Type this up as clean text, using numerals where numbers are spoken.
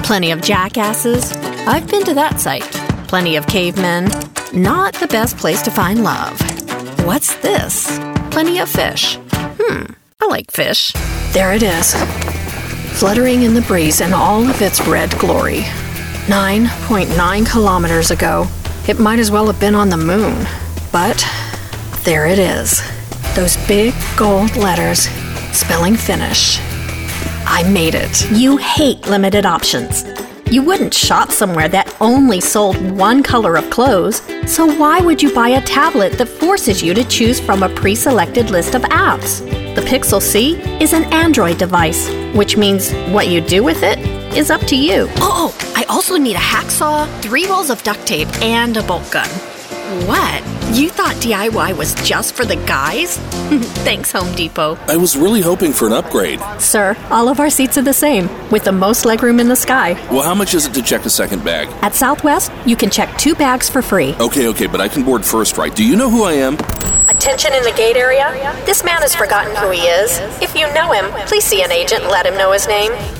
Plenty of jackasses. I've been to that site. Plenty of cavemen. Not the best place to find love. What's this? Plenty of fish. I like fish. There it is. Fluttering in the breeze in all of its red glory. 9.9 kilometers ago. It might as well have been on the moon. But there it is. Those big gold letters spelling finish. I made it. You hate limited options. You wouldn't shop somewhere that only sold one color of clothes, so why would you buy a tablet that forces you to choose from a pre-selected list of apps? The Pixel C is an Android device, which means what you do with it is up to you. Oh, I also need a hacksaw, 3 rolls of duct tape, and a bolt gun. What? You thought DIY was just for the guys? Thanks, Home Depot. I was really hoping for an upgrade. Sir, all of our seats are the same, with the most legroom in the sky. Well, how much is it to check a second bag? At Southwest, you can check 2 bags for free. Okay, but I can board first, right? Do you know who I am? Attention in the gate area. This man has forgotten who he is. If you know him, please see an agent and let him know his name.